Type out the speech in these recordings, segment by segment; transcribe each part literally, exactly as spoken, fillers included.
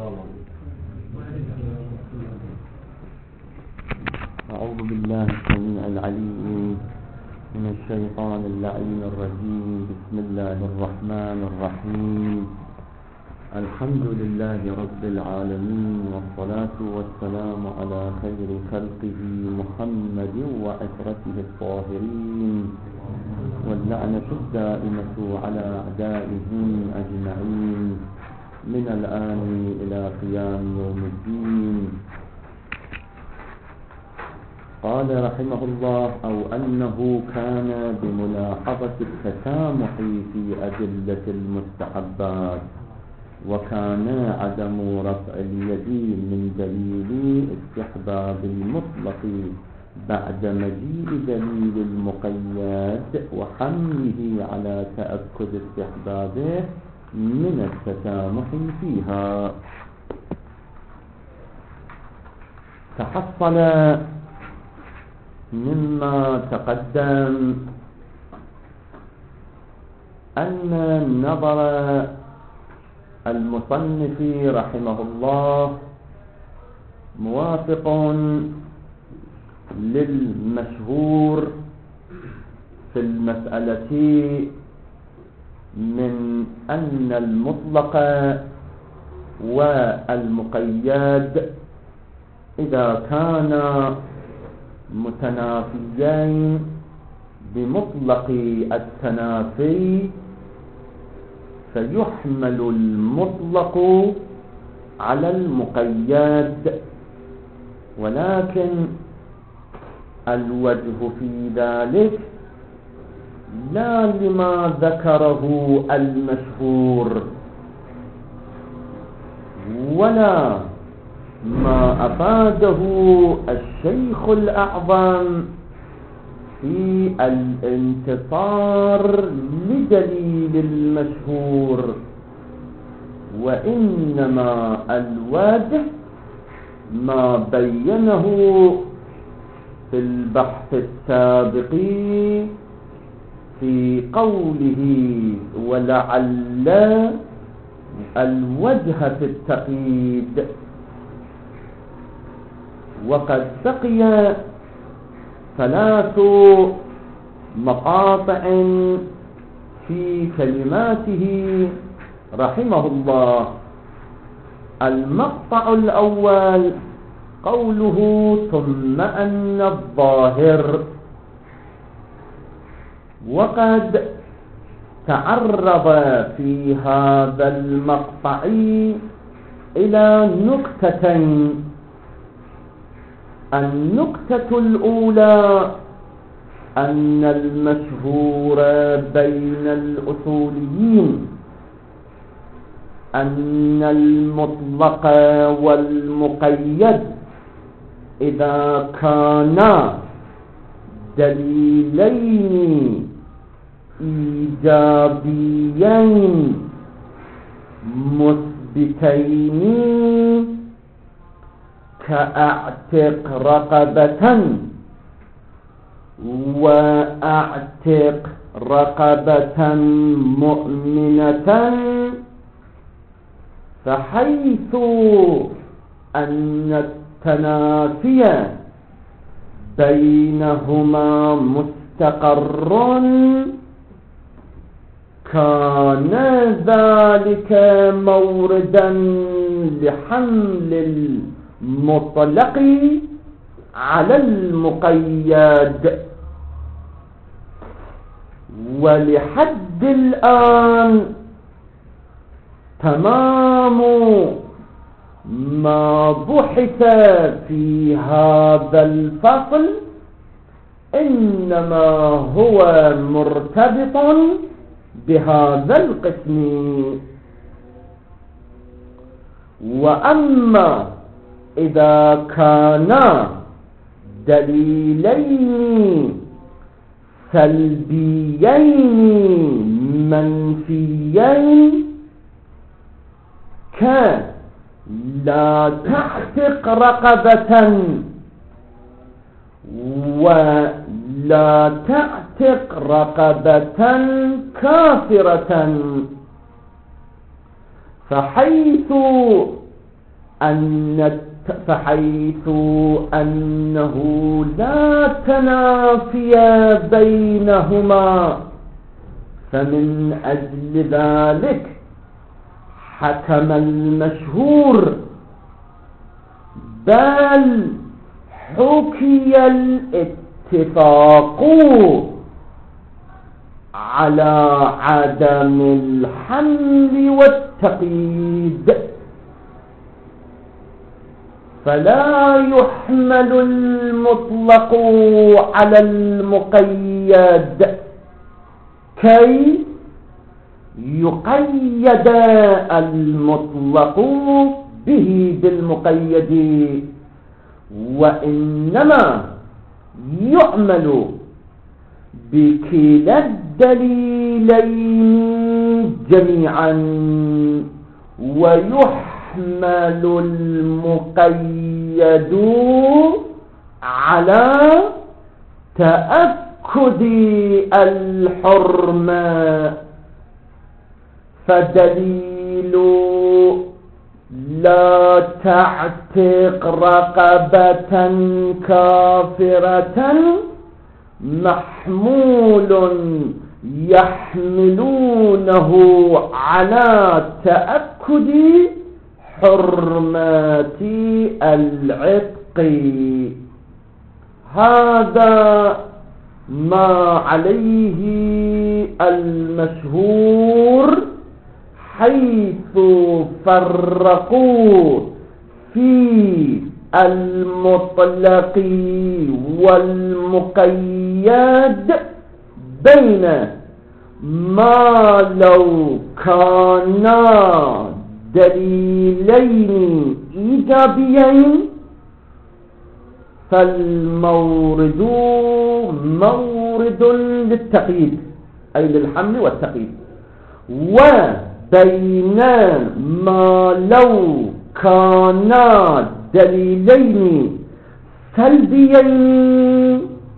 أعوذ بالله السميع العليم من الشيطان اللعين الرجيم. بسم الله الرحمن الرحيم. الحمد لله رب العالمين، والصلاة والسلام على خير خلقه محمد وعترته الطاهرين، واللعنة الدائمة على أعدائهم أجمعين من الآن إلى قيام يوم الدين. قال رحمه الله: أو أنه كان بملاحظة التسامح في أدلة المستحبات، وكان عدم رفع اليد من دليل استحباب المطلق بعد مجيء دليل المقيد وحمله على تأكد استحبابه من التسامح فيها. تحصل مما تقدم أن نظر المصنف رحمه الله موافق للمشهور في المسألة من أن المطلق والمقيد إذا كان متنافيين بمطلق التنافي فيحمل المطلق على المقيد، ولكن الوجه في ذلك لا لما ذكره المشهور ولا ما أفاده الشيخ الأعظم في الانتصار لدليل المشهور، وإنما الوجه ما بينه في البحث السابق في قوله: ولعل الوجه في التقييد. وقد بقي ثلاث مقاطع في كلماته رحمه الله. المقطع الأول قوله: ثم أن الظاهر. وقد تعرض في هذا المقطع إلى نقطتين. النقطة الأولى أن المشهور بين الأصوليين أن المطلق والمقيد إذا كانا دليلين إيجابيين مثبتين كأعتق رقبة وأعتق رقبة مؤمنة، فحيث أن التنافي بينهما مستقر كان ذلك موردا لحمل المطلق على المقيد. ولحد الآن تمام ما بحث في هذا الفصل إنما هو مرتبط بهذا القسم. وأما إذا كانا دليلين سلبيين منفيين كلا تعتق رقبة ولا تعتق رقبة كافرة، فحيث أن فحيث أنه لا تنافي بينهما فمن أجل ذلك حكم المشهور، بل حكي الاتفاق على عدم الحمل والتقييد، فلا يحمل المطلق على المقيد كي يقيد المطلق به بالمقيد، وإنما يعمل بكلا الدليلين جميعا، ويحمل المقيد على تأكد الحرمة، فدليل لا تعتق رقبة كافرة محمول يحملونه على تأكد حرمة العتق. هذا ما عليه المشهور، حيث فرقوا في المطلق والمقيد بين ما لو كانا دليلين إيجابيين فالمورد مورد للتقييد أي للحمل والتقييد، وبين ما لو كانا دليلين سلبيين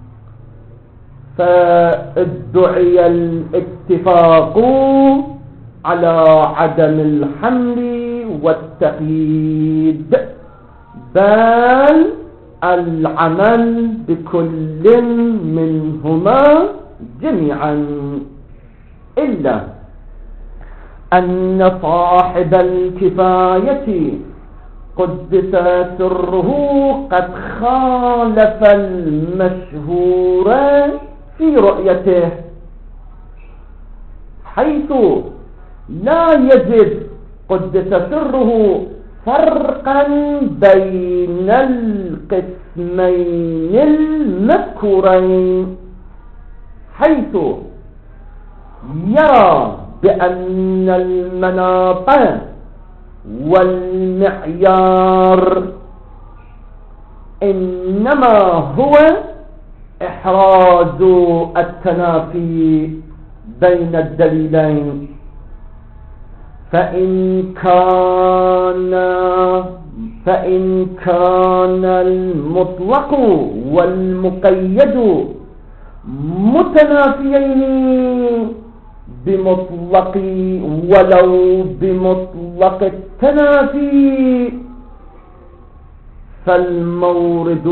فادعي الاتفاق على عدم الحمل والتقييد، بل العمل بكل منهما جميعا، إلا أن صاحب الكفاية قدس سره قد خالف المشهور في رؤيته، حيث لا يجد قدس سره فرقا بين القسمين المذكورين، حيث يرى بأن المناط والمعيار إنما هو إحراز التنافي بين الدليلين، فإن كان فإن كان المطلق والمقيد متنافيين بمطلق ولو بمطلق التنافي، فالمورد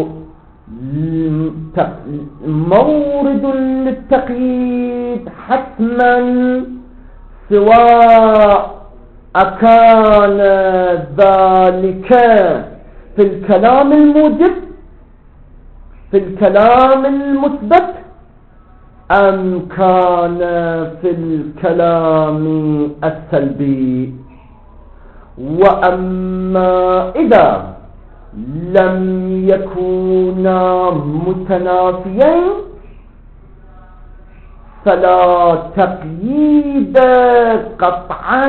مورد للتقييد حتما، سواء أكان ذلك في الكلام الموجب في الكلام المثبت أم كان في الكلام السلبي. وأما إذا لم يكونا متنافيين فلا تقييد قطعا،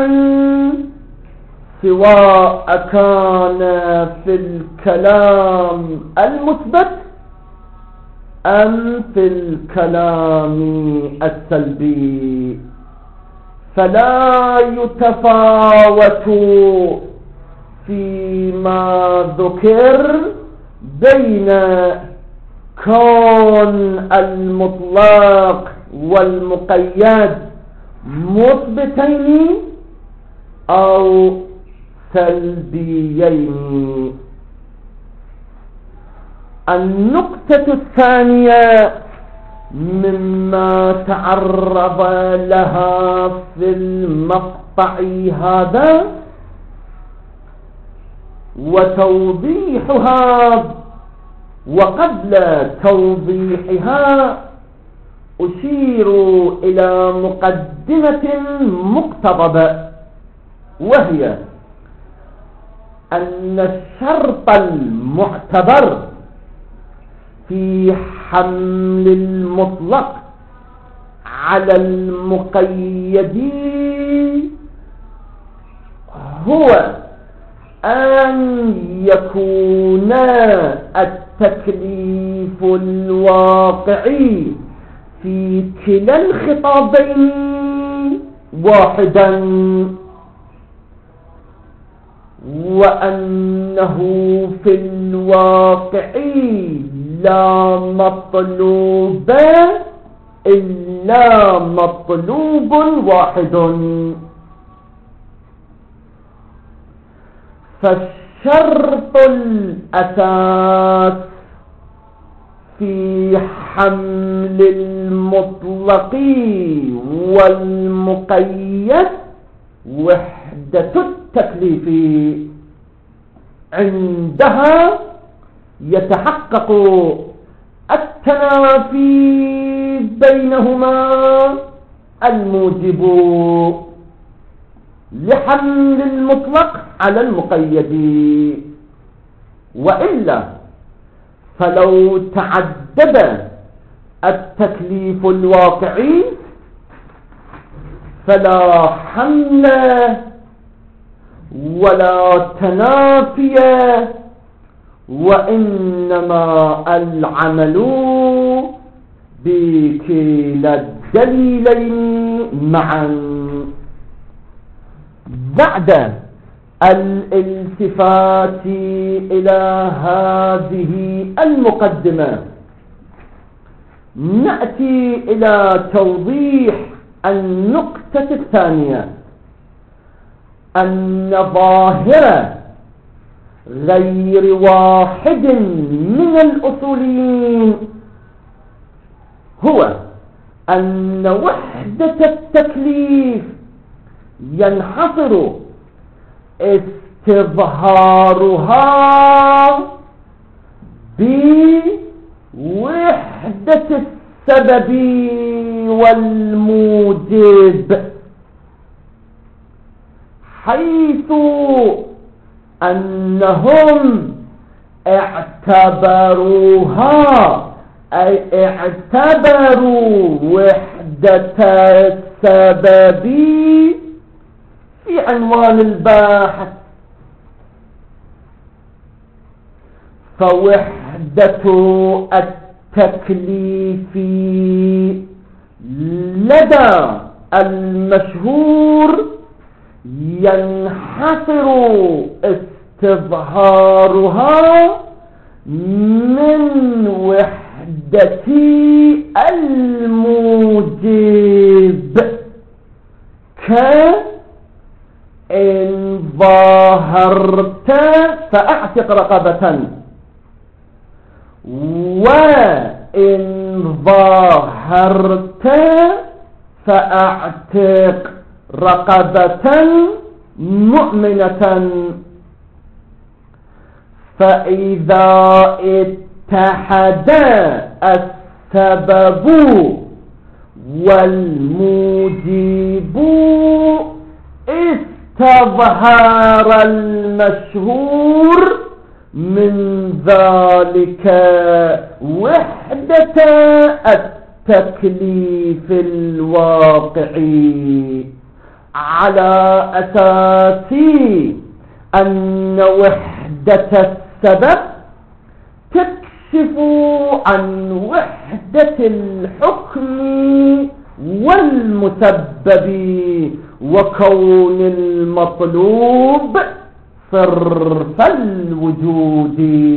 سواء كان في الكلام المثبت أم في الكلام السلبي، فلا يتفاوت فيما ذكر بين كون المطلق والمقيد مثبتين أو السلبيين. النقطة الثانية مما تعرض لها في المقطع هذا وتوضيحها، وقبل توضيحها أشير إلى مقدمة مقتضبة، وهي أن الشرط المعتبر في حمل المطلق على المقيد هو أن يكون التكليف الواقعي في كلا الخطابين واحدا، وأنه في الواقع لا مطلوب إلا مطلوب واحد. فالشرط الأساس في حمل المطلق والمقيد وحدة التكليف، عندها يتحقق التنافي بينهما الموجب لحمل المطلق على المقيد، وإلا فلو تعدد التكليف الواقعي فلا حمل ولا تنافي، وإنما العمل بكلا الدليلين معا. بعد الالتفات إلى هذه المقدمة نأتي إلى توضيح النقطة الثانية، أن ظاهرة غير واحد من الأصوليين هو أن وحدة التكليف ينحصر استظهارها بوحدة السبب والموجب، حيث أنهم اعتبروها أي اعتبروا وحدة السبب في عنوان الباحث، فوحدة التكليف لدى المشهور ينحصر استظهارها من وحدة الموجب، كإن ظاهرت فأعتق رقبة، وإن ظاهرت فأعتق رقبة مؤمنة. فإذا اتحد السبب والموجب استظهر المشهور من ذلك وحدة التكليف الواقعي، على أساس أن وحدة السبب تكشف عن وحدة الحكم والمسبب، وكون المطلوب صرف الوجود،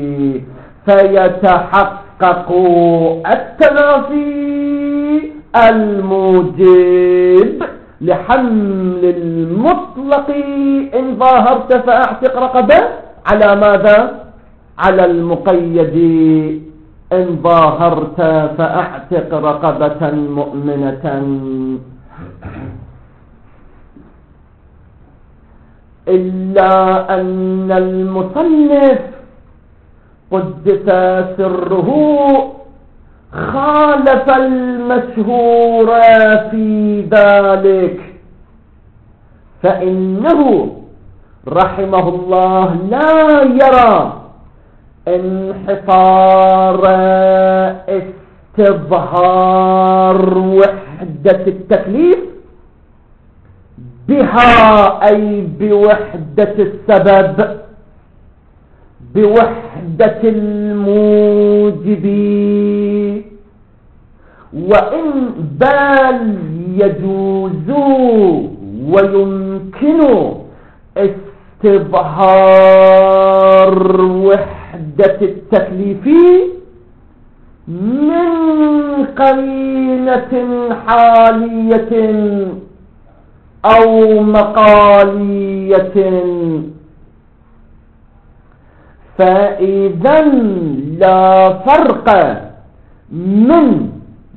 فيتحقق التنافي الموجب لحمل المطلق إن ظاهرت فأعتق رقبة على ماذا؟ على المقيد إن ظاهرت فأعتق رقبة مؤمنة. إلا أن المصنف قدس سره خالف المشهور في ذلك، فإنه رحمه الله لا يرى انحصار استظهار وحدة التكليف بها، أي بوحدة السبب، بوحدة الموجب، وإن بل يجوز ويمكن استظهار وحدة التكليف من قرينة حالية أو مقالية. فإذا لا فرق من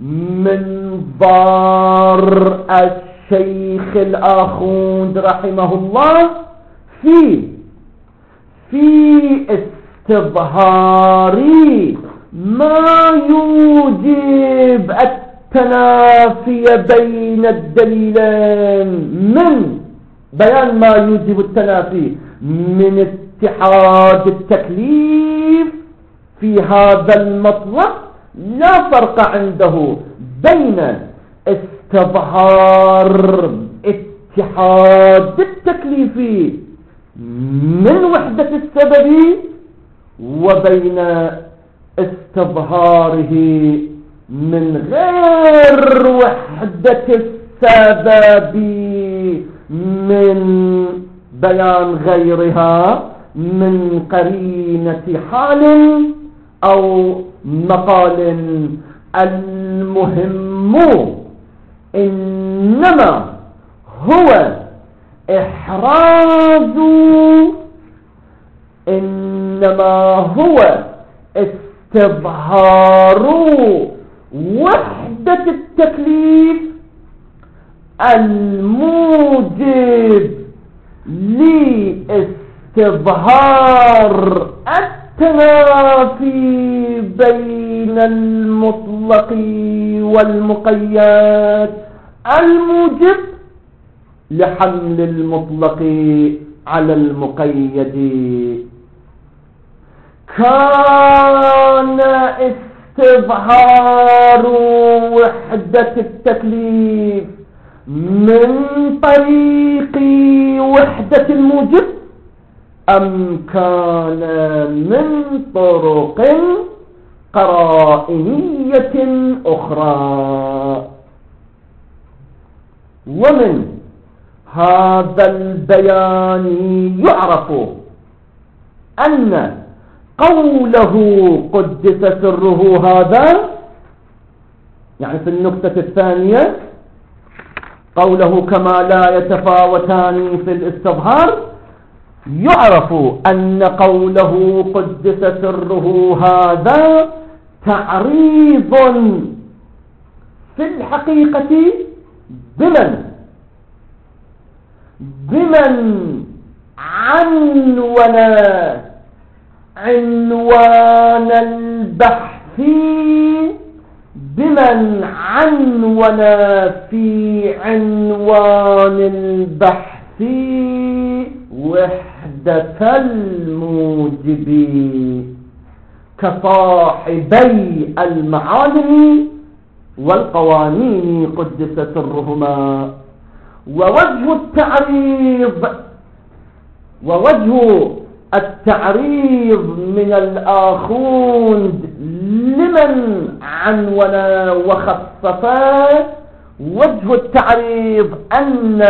منظار الشيخ الآخوند رحمه الله في في استظهار ما يوجب التنافي بين الدليلين، من بيان ما يوجب التنافي من اتحاد التكليف في هذا المطلق، لا فرق عنده بين استظهار اتحاد التكليف من وحدة السبب وبين استظهاره من غير وحدة السبب من بيان غيرها من قرينة حال أو مقال. المهم إنما هو إحراز إنما هو استظهار وحدة التكليف الموجب لاستظهار التنافي بين المطلق والمقيد الموجب لحمل المطلق على المقيد. كان استظهار وحدة التكليف من طريق وحدة الموجب أم كان من طرق قرائنية أخرى؟ ومن هذا البيان يعرف أن قوله قدس سره هذا، يعني في النكتة الثانية قوله كما لا يتفاوتان في الاستظهار، يعرف أن قوله قدس سره هذا تعريض في الحقيقة بمن بمن عنون عنوان البحث بمن عنون في عنوان البحث وحدة الموجب كصاحبي المعالم والقوانين قدس سرهما. ووجه التعريض ووجه التعريض من الآخوند لمن عنون وخصصا، وجه التعريض أن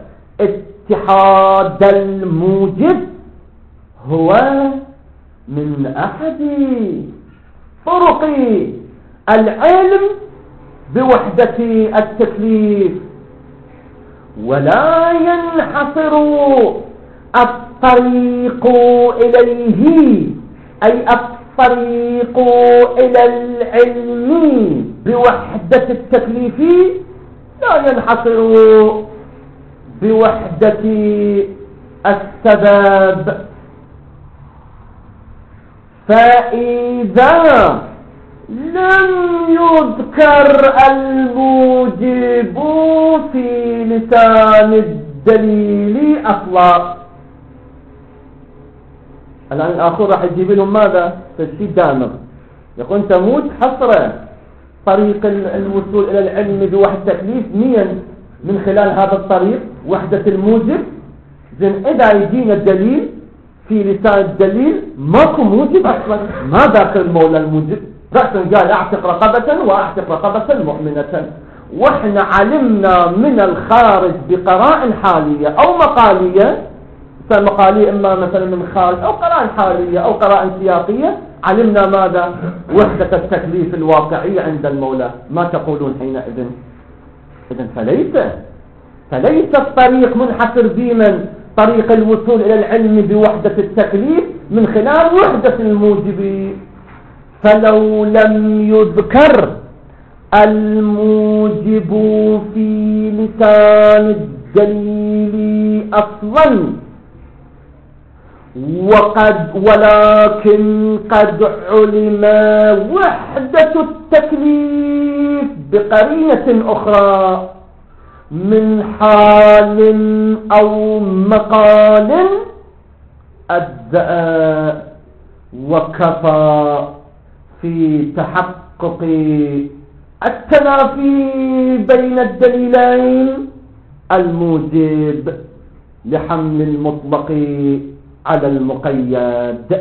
اتحاد الموجب هو من أحد طرق العلم بوحدة التكليف، ولا ينحصر الطريق إليه أي الطريق إلى العلم بوحدة التكليف لا ينحصر بوحدة السبب. فإذا لم يذكر الموجب في لسان الدليل أصلا، الآن الآخر راح يجيب لهم ماذا؟ تجسيد دامغ، يقول تموت حصر طريق الوصول إلى العلم بوحدة التكليف مين من خلال هذا الطريق وحدة الموجب. زين إذا يجينا الدليل في لسان الدليل ماكو موجب أصلا، ما ذاكر المولى الموجب، رأسا قال اعتق رقبة واعتق رقبة مؤمنة، واحنا علمنا من الخارج بقراء حالية أو مقالية، مقالية إما مثلا من خارج أو قراء حالية أو قراء سياقية، علمنا ماذا؟ وحدة التكليف الواقعية عند المولى. ما تقولون حينئذ؟ إذن فليس فليس الطريق منحصر بمن طريق الوصول إلى العلم بوحدة التكليف من خلال وحدة الموجب. فلو لم يذكر الموجب في لسان الدليل أصلا وقد ولكن قد علم وحدة التكليف بقرينة أخرى من حال أو مقال أجزأ وكفى في تحقق التنافي بين الدليلين الموجب لحمل المطلق على المقيد.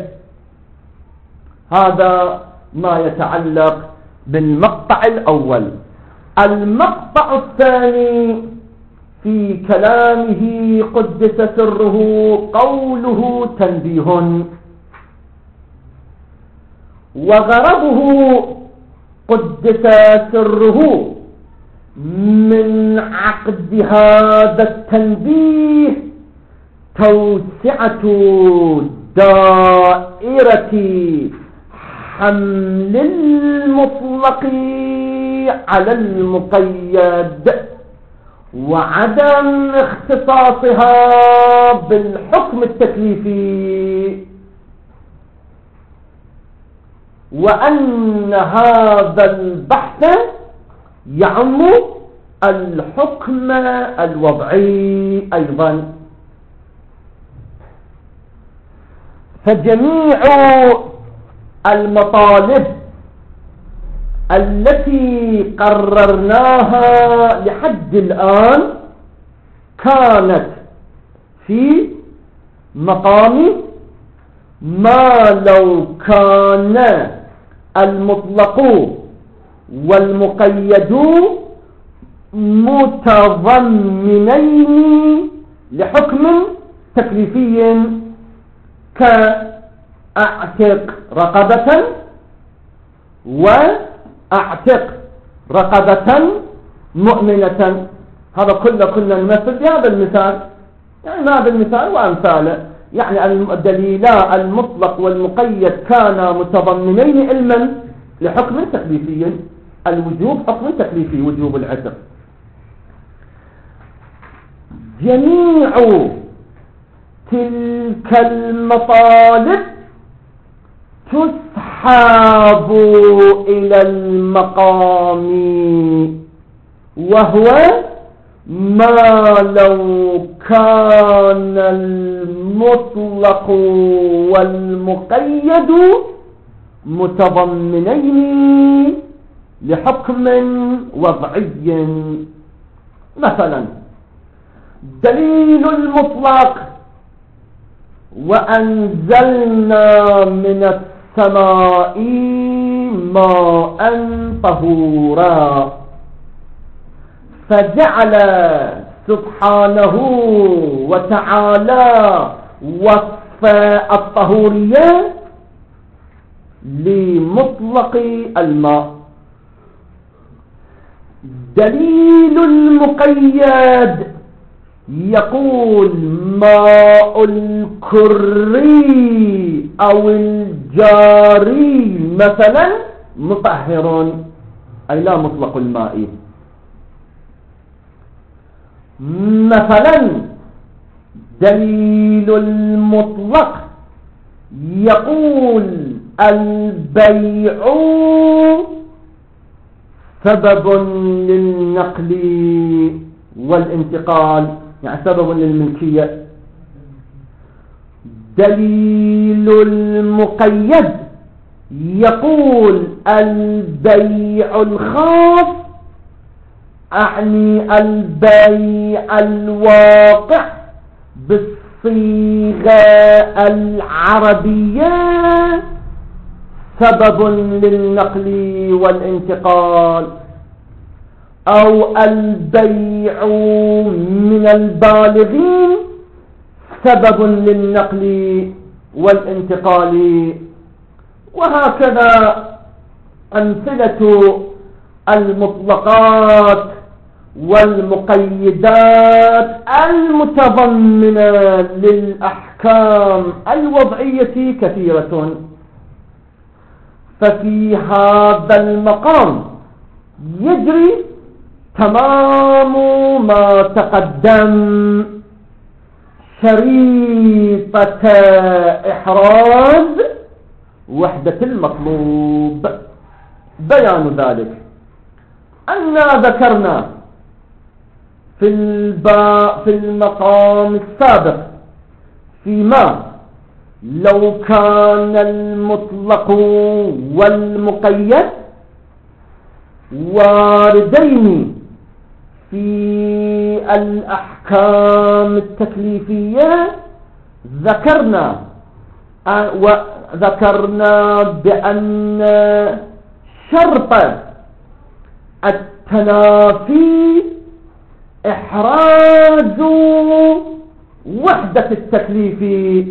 هذا ما يتعلق بالمقطع الأول. المقطع الثاني في كلامه قدس سره قوله تنبيه، وغرضه قدس سره من عقد هذا التنبيه توسعة دائرة حمل المطلق على المقيد وعدم اختصاصها بالحكم التكليفي، وأن هذا البحث يعم الحكم الوضعي أيضا. فجميع المطالب التي قررناها لحد الآن كانت في مقام ما لو كان المطلق والمقيد متضمنين لحكم تكليفي كأعتق رقبة وأعتق رقبة مؤمنة. هذا كله كنا نمثل بهذا المثال، يعني هذا المثال وأمثاله، يعني الدليلا المطلق والمقيد كانا متضمنين علما لحكم تكليفي، الوجوب حكم تكليفي وجوب العتق. جميع تلك المطالب تسحب إلى المقام وهو ما لو كان المطلق والمقيد متضمنين لحكم وضعي. مثلا دليل المطلق وأنزلنا من السماء ماء طهورا، فجعل سبحانه وتعالى وصف الطهورية لمطلق الماء. دليل المقيد يقول ماء الكري أو الجاري مثلا مطهر، أي لا مطلق الماء. مثلا دليل المطلق يقول البيع سبب للنقل والانتقال، يعني سبب للملكية. دليل المقيد يقول البيع الخاص، أعني البيع الواقع بالصيغة العربية سبب للنقل والانتقال، أو البيع من البالغين سبب للنقل والانتقال. وهكذا أمثلة المطلقات والمقيدات المتضمنة للأحكام الوضعية كثيرة. ففي هذا المقام يجري تمام ما تقدم، شريطة إحراز وحدة المطلوب. بيان ذلك أننا ذكرنا في الباء في المقام السابق فيما لو كان المطلق والمقيد واردين في الأحكام التكليفية، ذكرنا وذكرنا بأن شرط التنافي إحراز وحدة التكليف.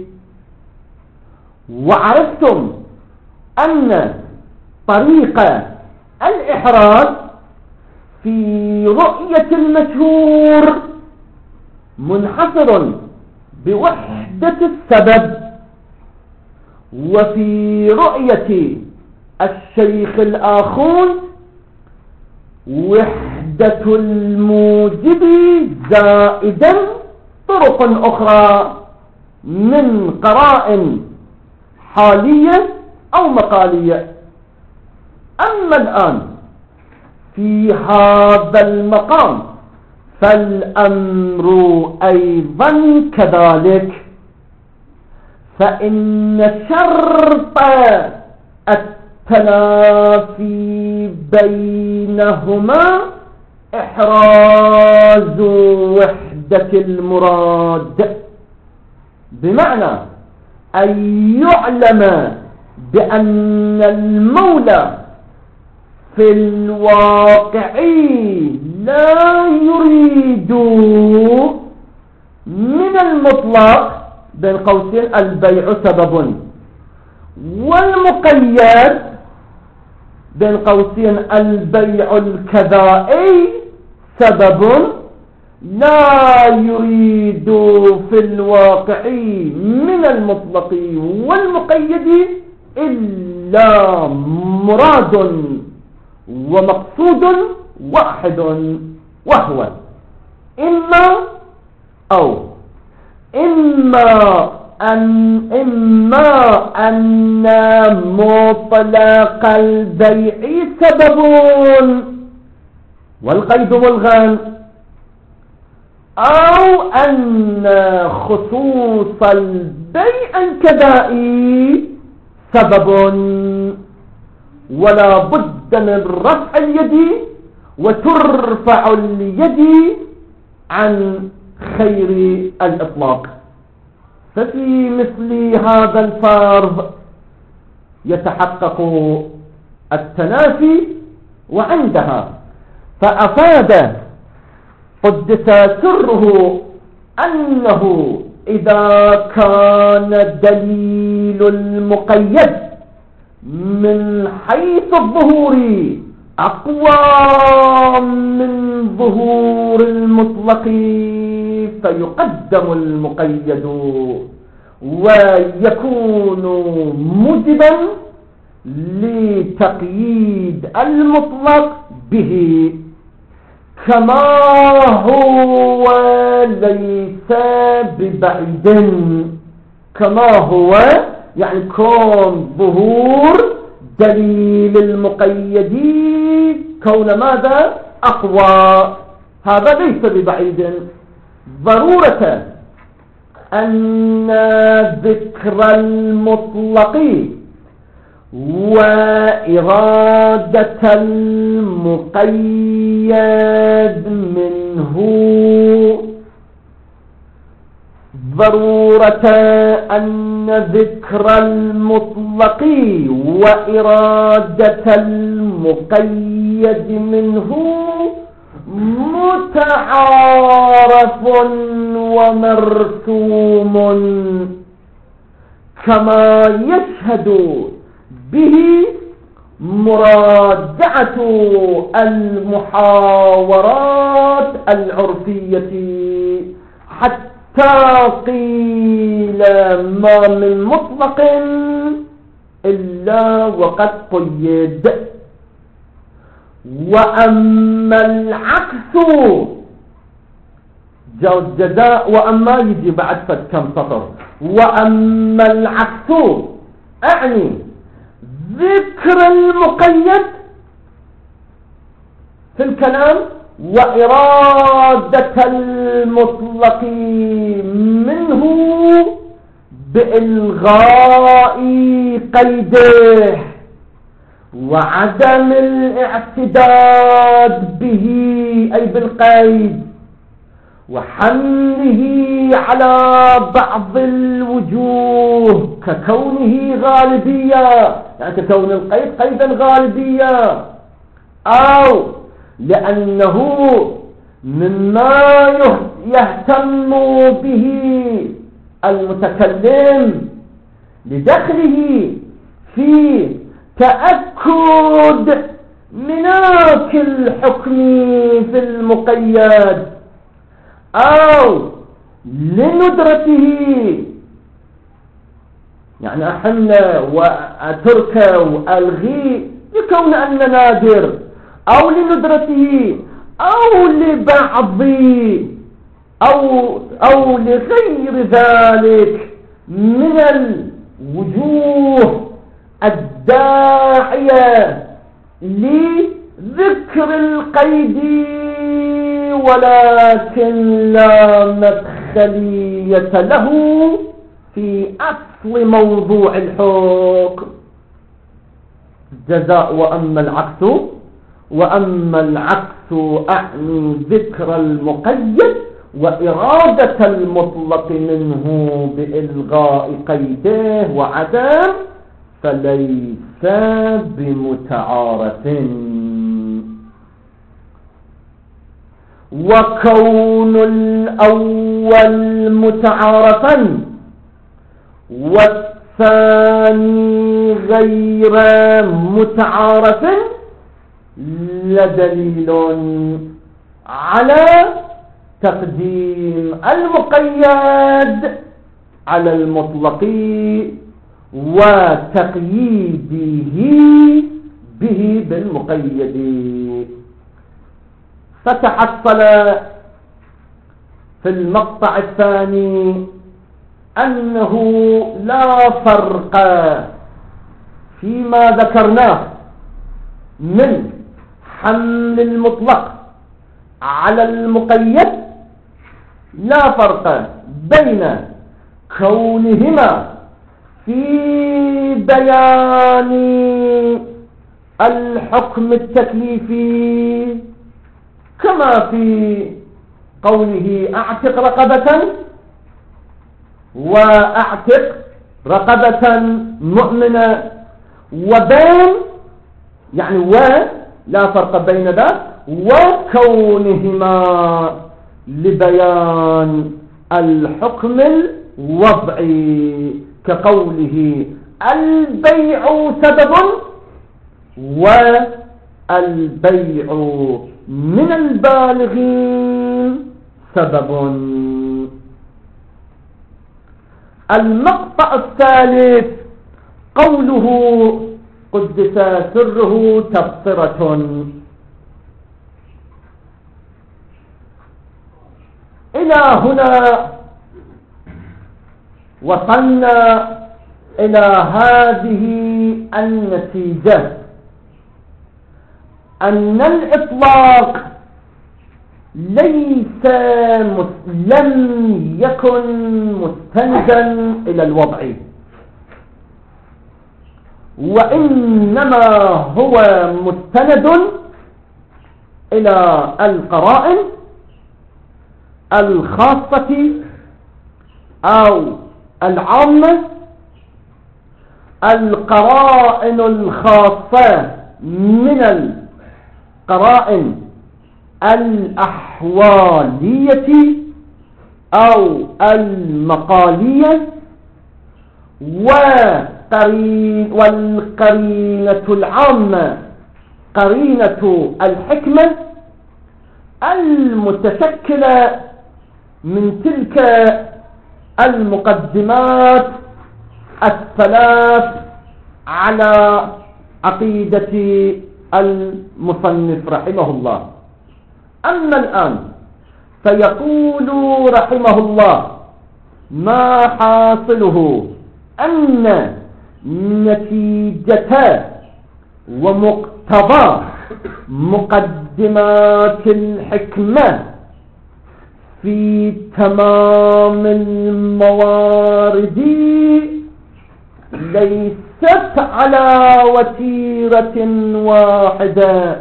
وعرفتم أن طريقة الإحراز في رؤية المشهور منحصر بوحدة السبب، وفي رؤية الشيخ الآخون وحدة الموجب زائدا طرق أخرى من قرائن حالية أو مقالية. أما الآن في هذا المقام فالأمر أيضا كذلك، فإن شرط التنافي بينهما إحراز وحدة المراد، بمعنى أن يعلم بأن المولى في الواقع لا يريد من المطلق بين قوسين البيع سبب، والمقيد بين قوسين البيع الكذائي سبب، لا يريد في الواقع من المطلق والمقيد إلا مراد ومقصود واحد، وهو إما أو إما أن إما أن مطلق البيع سبب والقيد ملغى، أو أن خصوص البيع الكذائي سبب، ولا بد من رفع اليد وترفع اليد عن خير الإطلاق. ففي مثل هذا الفرض يتحقق التنافي، وعندها فأفاد قدس سره أنه إذا كان دليل المقيد من حيث الظهور أقوى من ظهور المطلق فيقدم المقيد ويكون موجبا لتقييد المطلق به، كما هو ليس ببعيد. كما هو يعني كون ظهور دليل المقيد كون ماذا أقوى، هذا ليس ببعيد. ضرورة أن ذكر المطلق وإرادة المقيد منه ضرورة أن ذكر المطلق وإرادة المقيد منه متعارف ومرسوم، كما يشهد به مراجعة المحاورات العرفية، حتى قيل ما من مطلق إلا وقد قيد. وأما العكس جزاء، وأما يجي بعد فد كم سطر. وأما العكس أعني ذكر المقيد في الكلام وإرادة المطلق منه بإلغاء قيده وعدم الاعتداد به أي بالقيد، وحمله على بعض الوجوه ككونه غالبية، يعني ككون القيد قيدا غالبية، أو لأنه مما يهتم به المتكلم لدخله في تأكد مناك الحكم في المقيد، أو لندرته، يعني أحل وأترك وألغي لكون أن نادر، أو لندرته، أو لبعض أو, أو لغير ذلك من الوجوه الداعية لذكر القيد، ولكن لا مدخلية له في أصل موضوع الحكم. جزاء وأما العكس. وأما العكس أعني ذكر المقيد وإرادة المطلق منه بإلغاء قيده وعدم فليس بمتعارف. وكون الأول متعارفا والثاني غير متعارف لدليل على تقديم المقيد على المطلق وتقييده به بالمقيد. فتحصل في المقطع الثاني أنه لا فرق فيما ذكرناه من حمل المطلق على المقيد، لا فرق بين كونهما في بيان الحكم التكليفي كما في قوله أعتق رقبة وأعتق رقبة مؤمنة، وبين يعني و لا فرق بين ذا وكونهما لبيان الحكم الوضعي كقوله البيع سبب والبيع من البالغين سبب. المقطع الثالث قوله قدس سره تبصرة. إلى هنا وصلنا إلى هذه النتيجة، أن الإطلاق ليس لم يكن مستندا إلى الوضع، وإنما هو مستند إلى القرائن الخاصة أو العامة. القرائن الخاصة من القرائن الأحوالية أو المقالية، والقرينة العامة قرينة الحكمة المتشكلة من تلك المقدمات الثلاث على عقيدة المصنف رحمه الله. أما الآن فيقول رحمه الله ما حاصله أن نتيجة ومقتضى مقدمات الحكمة في تمام الموارد ليست على وتيرة واحدة،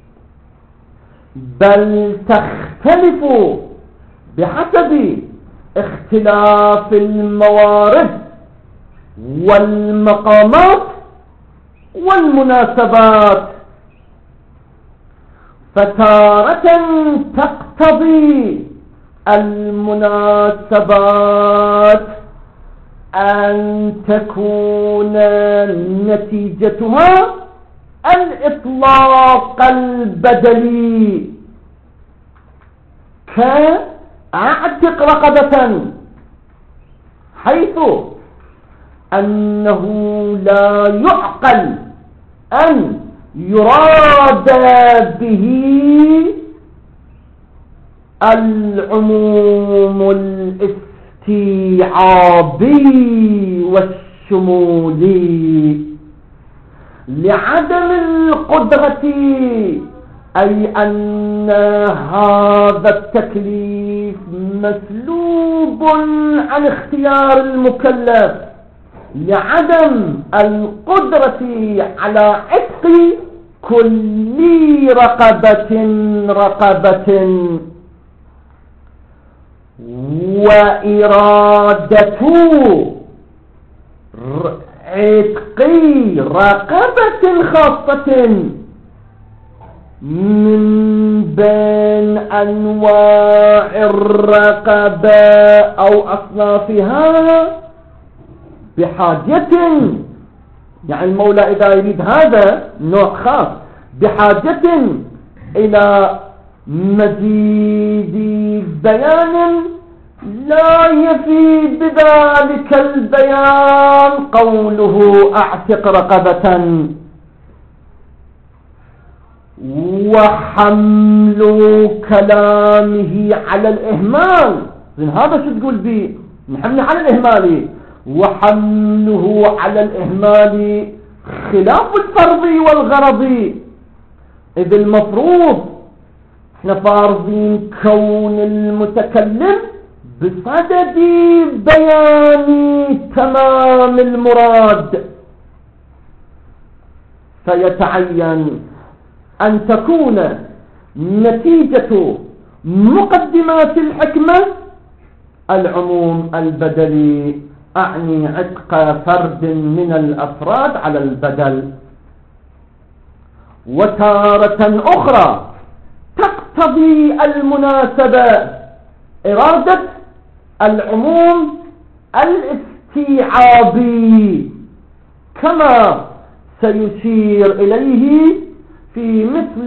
بل تختلف بحسب اختلاف الموارد والمقامات والمناسبات. فتارة تقتضي المناسبات أن تكون نتيجتها الإطلاق البدلي، كأعتق رقبة، حيث أنه لا يعقل أن يراد به العموم الاستيعابي والشمولي لعدم القدرة، أي أن هذا التكليف مسلوب عن اختيار المكلف، لعدم القدرة على عتق كل رقبة رقبة، وإرادة عتق رقبة خاصة من بين أنواع الرقبة أو أصنافها بحاجة، يعني المولى إذا يريد هذا نوع خاص بحاجة إلى مزيد بيان لا يفيد بذلك البيان قوله أعتق رقبة، وحمل كلامه على الإهمال. هذا شو تقول به؟ نحمل على الإهمال، وحمله على الإهمال خلاف الفرض والغرض، إذ المفروض احنا فارضين كون المتكلم بصدد بيان تمام المراد، فيتعين أن تكون نتيجة مقدمات الحكمة العموم البدلي، أعني عتق فرد من الأفراد على البدل. وتارة أخرى تقتضي المناسبة إرادة العموم الاستيعابي، كما سيشير إليه في مثل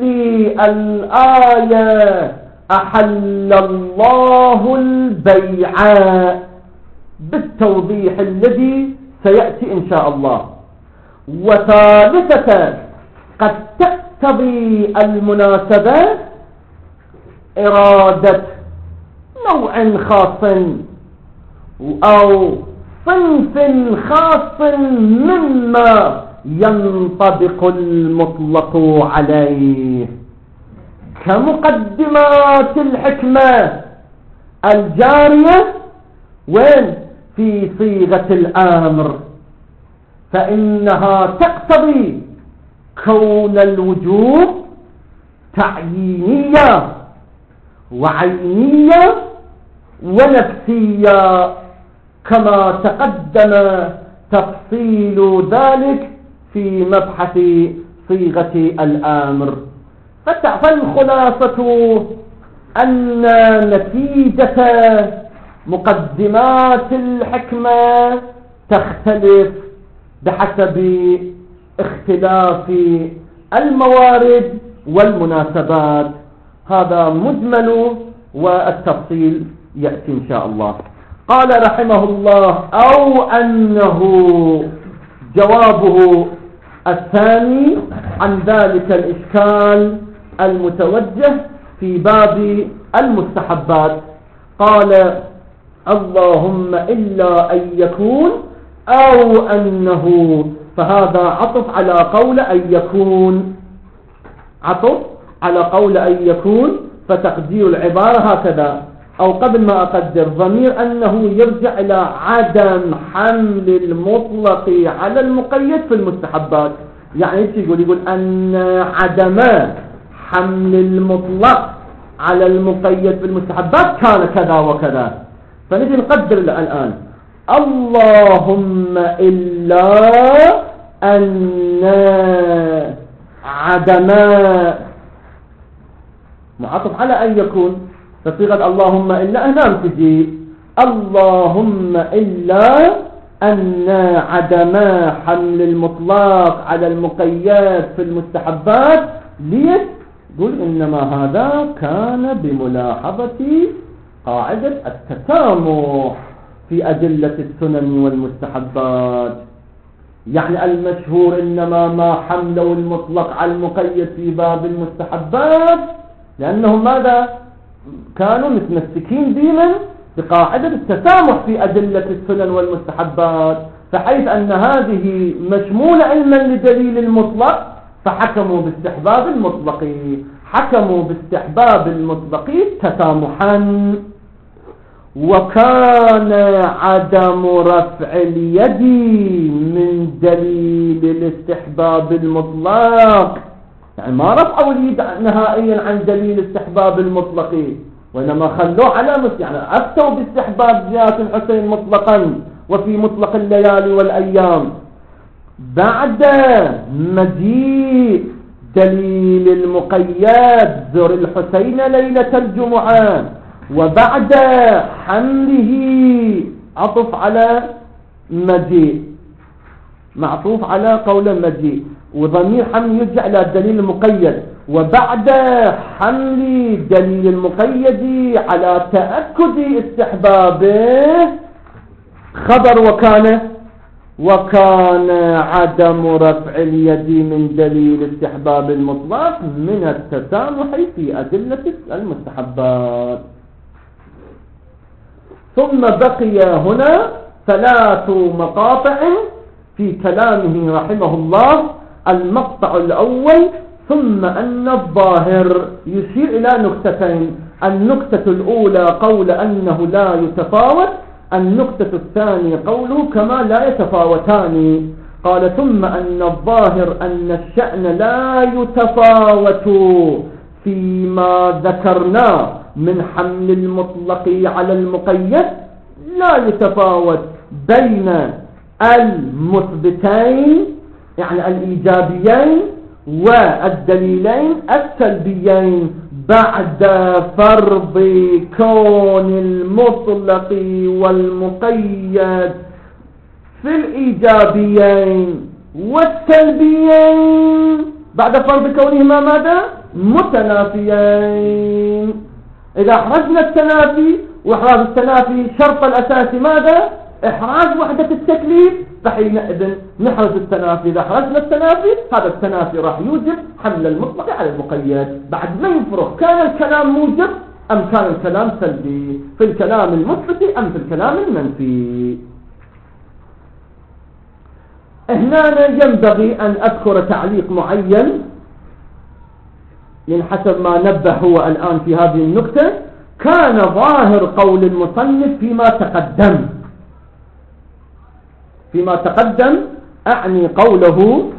الآية أحل الله البيع، بالتوضيح الذي سيأتي إن شاء الله. وثالثة قد تقتضي المناسبة إرادة نوع خاص أو صنف خاص مما ينطبق المطلق عليه، كمقدمات الحكمة الجارية وين في صيغة الأمر، فإنها تقتضي كون الوجوب تعيينية وعينية ونفسية، كما تقدم تفصيل ذلك في مبحث صيغة الأمر. فالخلاصة أن نتيجة مقدمات الحكمة تختلف بحسب اختلاف الموارد والمناسبات. هذا مجمل والتفصيل يأتي إن شاء الله. قال رحمه الله: أو أنه جوابه الثاني عن ذلك الإشكال المتوجه في باب المستحبات. قال: اللهم إلا أن يكون أو أنه، فهذا عطف على قول أن يكون، عطف على قول أن يكون، فتقدير العبارة هكذا. أو قبل ما أقدر ضمير أنه يرجع إلى عدم حمل المطلق على المقيد في المستحبات. يعني ايش يقول؟ يقول أن عدم حمل المطلق على المقيد في المستحبات كان كذا وكذا. فنجي نقدر الآن: اللهم إلا أن عدم، معطف على أن يكون، فصيغة اللهم إلا هنا تجي اللهم إلا أن عدم حمل المطلق على المقيد في المستحبات. ليش؟ يقول إنما هذا كان بملاحظة قاعدة التسامح في أدلة السنن والمستحبات. يعني المشهور إنما ما حملوا المطلق على المقيد في باب المستحبات لأنهم ماذا؟ كانوا متمسكين ديما بقاعدة التسامح في أدلة السنن والمستحبات، فحيث أن هذه مشمولة علما لدليل المطلق فحكموا باستحباب المطلق، حكموا باستحباب المطلق تسامحا. وكان عدم رفع اليد من دليل الاستحباب المطلق، يعني ما رفعوا اليد نهائيا عن دليل استحباب المطلق، وإنما خلوه على مثل، يعني أفتوا باستحباب زيادة الحسين مطلقا وفي مطلق الليالي والأيام بعد مجيء دليل المقيد زر الحسين ليلة الجمعة، وبعد حمله عطف على مجيء، معطوف على قول مجيء، وضمير حمل يرجع إلى الدليل المقيد، وبعد حمل دليل المقيد على تأكد استحبابه خبر وكان وكان عدم رفع اليد من دليل استحباب المطلق من التسامح في أدلة المستحبات. ثم بقي هنا ثلاث مقاطع في كلامه رحمه الله. المقطع الأول: ثم أن الظاهر، يشير إلى نكتتين: النكتة الأولى قول أنه لا يتفاوت، النكتة الثانية قوله كما لا يتفاوتان. قال: ثم أن الظاهر أن الشأن لا يتفاوت فيما ذكرنا من حمل المطلق على المقيد، لا يتفاوت بين المثبتين يعني الإيجابيين والدليلين السلبيين بعد فرض كون المطلق والمقيد في الإيجابيين والسلبيين بعد فرض كونهما ماذا؟ متنافيين. إذا أحرزنا التنافي، وإحراز التنافي شرط الأساسي ماذا؟ إحراز وحدة التكليف، فحينئذ نحرز التنافي. إذا حرزنا التنافي هذا التنافي راح يوجب حمل المطلق على المقيد. بعد ما يفرق كان الكلام موجب أم كان الكلام سلبي، في الكلام المثبت أم في الكلام المنفي. هنا ينبغي أن أذكر تعليق معين من حسب ما نبه هو الآن في هذه النقطة. كان ظاهر قول المصنف فيما تقدم، فيما تقدم أعني قوله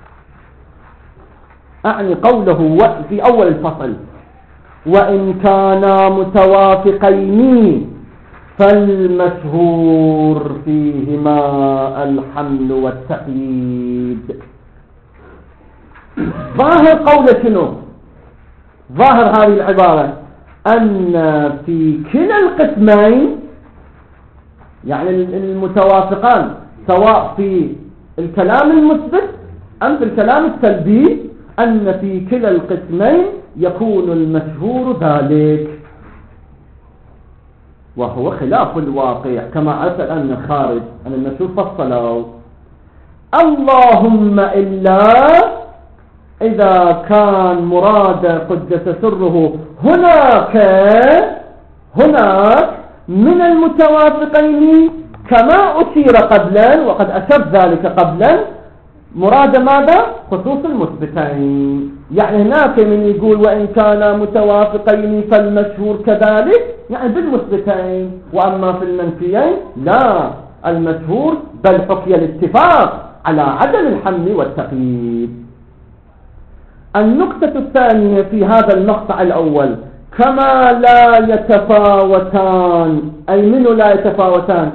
أعني قوله في أول الفصل: وإن كانا متوافقين فالمشهور فيهما الحمل والتقييد. ظاهر قول شنو؟ ظاهر هذه العبارة أن في كلا القسمين، يعني المتوافقان سواء في الكلام المثبت أم في الكلام السلبي، أن في كلا القسمين يكون المشهور ذلك، وهو خلاف الواقع كما عرفت أن الخارج أن المشهور فصلوا. اللهم إلا إذا كان مراد قدس سره هناك هناك من المتوافقين كما أشير قبلا، وقد أشرت ذلك قبلا، مراد ماذا؟ خصوص المثبتين. يعني هناك من يقول وإن كان متوافقين فالمشهور كذلك، يعني بالمثبتين، وأما في المنفيين لا، المشهور بل حكي الاتفاق على عدم الحمل والتقييد. النقطة الثانية في هذا المقطع الأول: كما لا يتفاوتان، أي منه لا يتفاوتان؟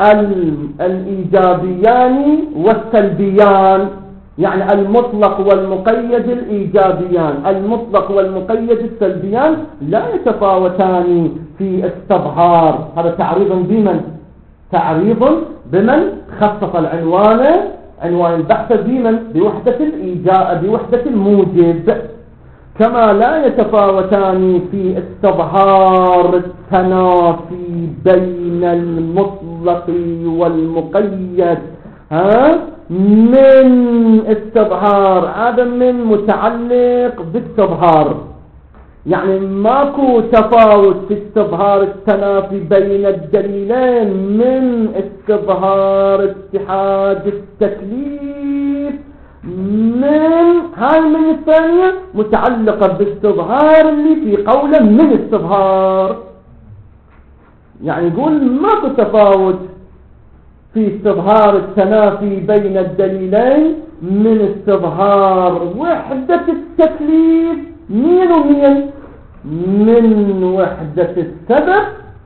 الإيجابيان والسلبيان، يعني المطلق والمقيد الإيجابيان، المطلق والمقيد السلبيان لا يتفاوتان في استظهار. هذا تعريض بمن؟ تعريض بمن خصص العنوان، عنوان البحث بمن؟ بوحدة الإيجاء، بوحدة الموجب. كما لا يتفاوتان في استظهار التنافي بين المطلق والمقيد، ها من استظهار، هذا من متعلق باستظهار، يعني ماكو تفاوت في استظهار التنافي بين الدليلين من استظهار اتحاد التكليف، من هاي من الثانية متعلقة باستظهار اللي في قوله من استظهار. يعني يقول ماكو تفاوت في استظهار التنافي بين الدليلين من استظهار وحدة التكليف مين ومين؟ من وحدة السبب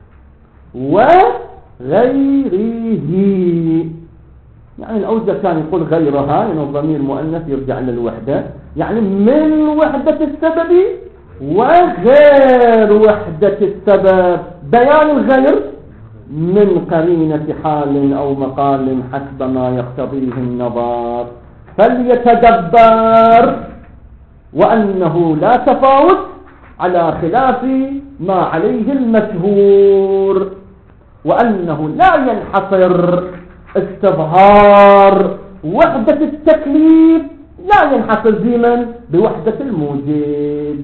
وغيره. يعني الأوجه كان يقول غيرها، لأن يعني الضمير مؤنث يرجع للوحدة، يعني من وحدة السبب وغير وحدة السبب. بيان الغير من قرينة حال أو مقال حسب ما يقتضيه النظر. فليتدبر وأنه لا تفاوت على خلاف ما عليه المشهور، وأنه لا ينحصر استظهار وحدة التكليف، لا ينحصر بمن؟ بوحدة الموجب.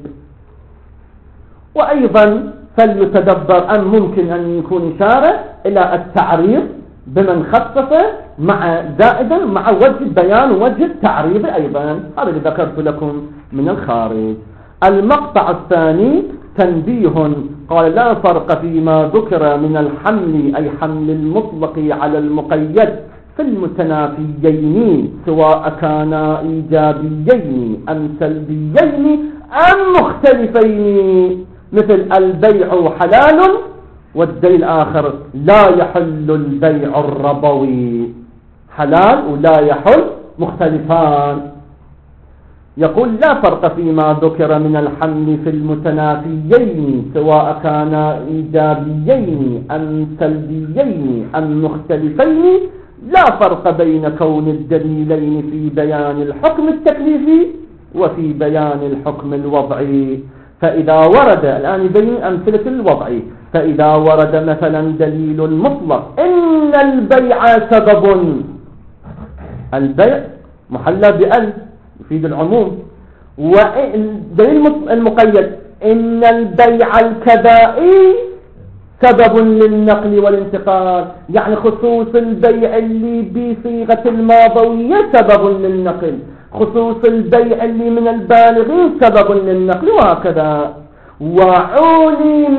وأيضا فليتدبر أن ممكن أن يكون إشارة إلى التعريض بمن خصصه مع زائدا مع وجه البيان ووجه التعريض أيضا. هذا اللي ذكرت لكم من الخارج. المقطع الثاني تنبيه، قال لا فرق فيما ذكر من الحمل، أي حمل المطلق على المقيد، في المتنافيين سواء كانا إيجابيين أم سلبيين أم مختلفين، مثل البيع حلال والدليل الآخر لا يحل البيع الربوي، حلال ولا يحل مختلفان. يقول لا فرق فيما ذكر من الحمل في المتنافيين سواء كانا إيجابيين أم سلبيين أم مختلفين، لا فرق بين كون الدليلين في بيان الحكم التكليفي وفي بيان الحكم الوضعي، فإذا ورد الآن يبين أمثلة الوضع، فإذا ورد مثلا دليل مطلق إن البيع سبب، البيع محلى بأل يفيد العموم، ودليل المقيد إن البيع الكذائي سبب للنقل والانتقال، يعني خصوص البيع اللي بصيغة الماضوية سبب للنقل، خصوص البيع اللي من البالغين سبب للنقل، وهكذا. وعلم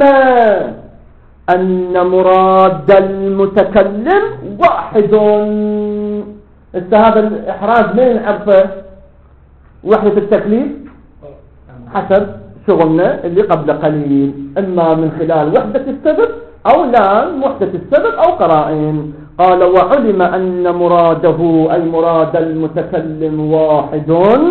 أن مراد المتكلم واحد. هذا الإحراز من عرفه وحدة التكليف حسب شغلنا اللي قبل قليل، إما من خلال وحدة السبب أو لا وحدة السبب أو قرائن. قال وعلم أن مراده أي مراد المتكلم واحد،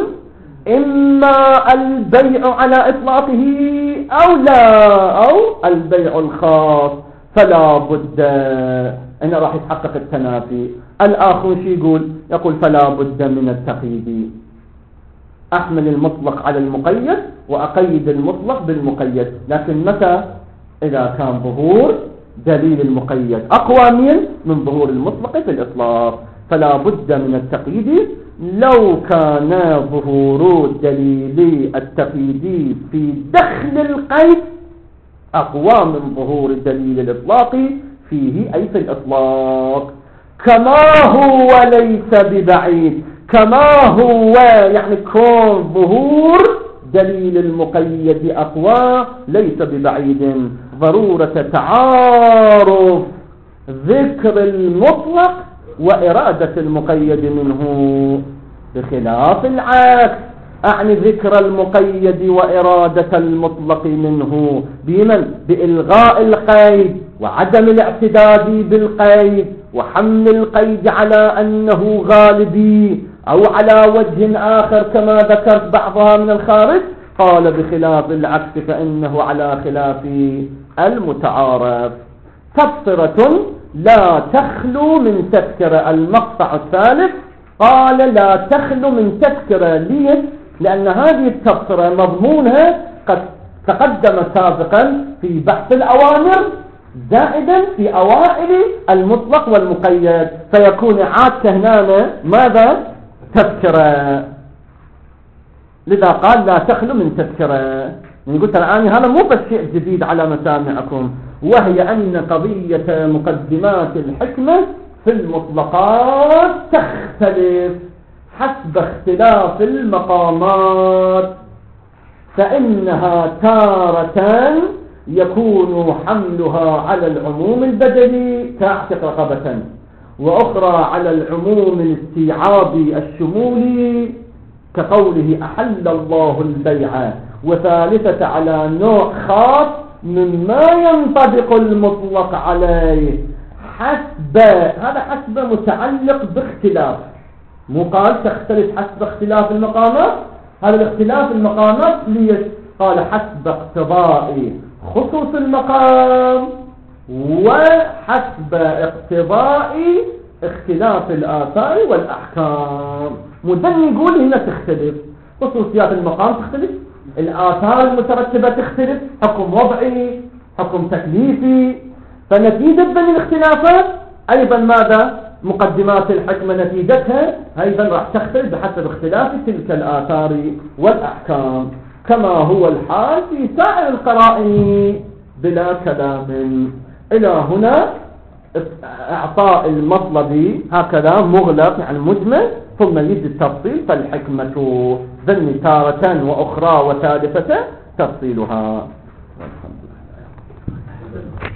إما البيع على إطلاقه أو لا أو البيع الخاص، فلا بد أنه راح يتحقق التنافي. الآخر شي يقول يقول فلا بد من التقييد، أحمل المطلق على المقيد وأقيد المطلق بالمقيد، لكن متى؟ إذا كان ظهور دليل المقيد أقوى من من ظهور المطلق في الإطلاق، فلا بد من التقييد. لو كان ظهور دليل التقييد في دخل القيد أقوى من ظهور دليل الإطلاق فيه أي في الإطلاق، كما هو ليس ببعيد، كما هو يعني كون ظهور دليل المقيد أقوى ليس ببعيد، ضرورة تعارف ذكر المطلق وإرادة المقيد منه، بخلاف العكس، أعني ذكر المقيد وإرادة المطلق منه بمن؟ بإلغاء القيد وعدم الاعتداد بالقيد وحمل القيد على أنه غالبي أو على وجه آخر كما ذكرت بعضها من الخارج. قال بخلاف العكس فإنه على خلاف المتعارف. تبصرة لا تخلو من تذكرة. المقطع الثالث قال لا تخلو من تذكرة. ليه؟ لأن هذه التبصرة مضمونها قد تقدم سابقا في بحث الأوامر زائدا في أوائل المطلق والمقيد، فيكون عادة هنا ماذا؟ تذكرة. لذا قال لا تخلو من تذكرة. يعني قلت الآن هذا مو بس شيء جديد على مسامعكم، وهي أن قضية مقدمات الحكمة في المطلقات تختلف حسب اختلاف المقامات، فإنها تارة يكون حملها على العموم البدلي كاعتق رقبة، وأخرى على العموم الاستيعابي الشمولي كقوله أحل الله البيع، وثالثة على نوع خاص مما ينطبق المطلق عليه حسب، هذا حسب متعلق باختلاف، مو قال تختلف حسب اختلاف المقامات. هذا الاختلاف المقامات ليش؟ قال حسب اقتضاء خصوص المقام وحسب اقتضاء اختلاف الآثار والأحكام. مدن يقول هنا تختلف، خصوصيات المقام تختلف، الآثار المترتبة تختلف، حكم وضعي، حكم تكليفي، فنتيجة من الاختلافات أيضا ماذا؟ مقدمات الحكمة نتيجتها أيضا راح تختلف بحسب اختلاف تلك الآثار والأحكام، كما هو الحال في سائر القرائن بلا كلام. إلى هنا إعطاء المطلب هكذا مغلق يعني مجمل، ثم يجي التفصيل، فالحكمة ذن تارة وأخرى وثالثة تفصيلها.